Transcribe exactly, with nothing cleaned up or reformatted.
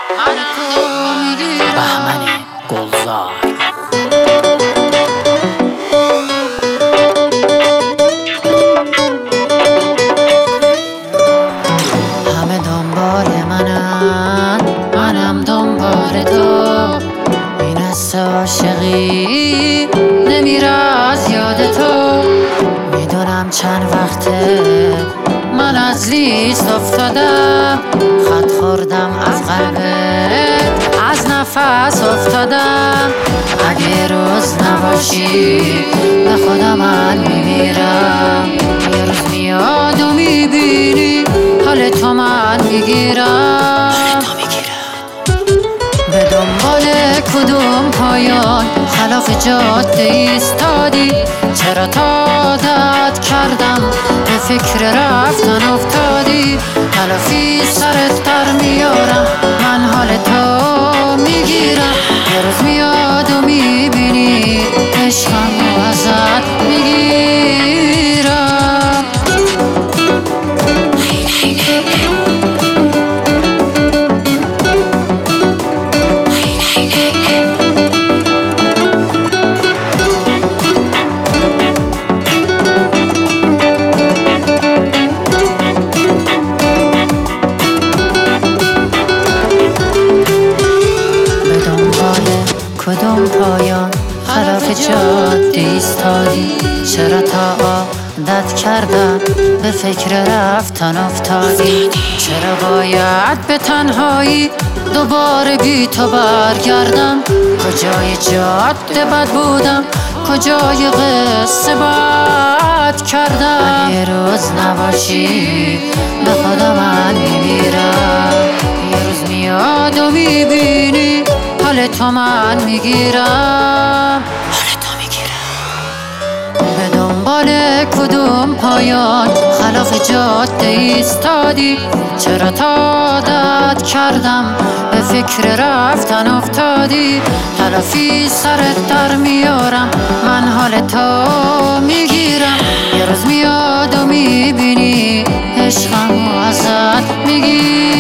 بهمن گلزار. همه دنبال منن، منم دنبال تو. این است عاشقی نمیره از یاد تو. میدونم چند وقته من از لیست افتادم، خط خوردم از قلبت، از نفس افتادم. اگه روز نباشی به خودم من میمیرم. یه روز میاد و میبینی حال تو من میگیرم. به دنبال کدوم پایان خلاف جاده ایستادی؟ چرا تا عادت کردم به فکر رفتن افتادی؟ تلافی سرت در میارم، من حال تو میگیرم. یه روز میاد و میبینی عشقم رو ازت میگیرم. کدوم پایان خلاف جاده ایستادی؟ چرا تا عادت کردم به فکر رفتن افتادی؟ چرا باید به تنهایی دوباره بی تو برگردم؟ کجای جاده بد بودم، کجای قصه بد کردم؟ یه روز نباشی به خودم من میمیرم. یه روز میاد و میبینی حال تو من میگیرم. به دنبال کدوم پایان خلاف جاده ایستادی؟ چرا تا عادت کردم به فکر رفتن افتادی؟ تلافی سرت در میارم، من حال تو میگیرم. یه روز میاد و میبینی عشقم رو ازت میگیرم.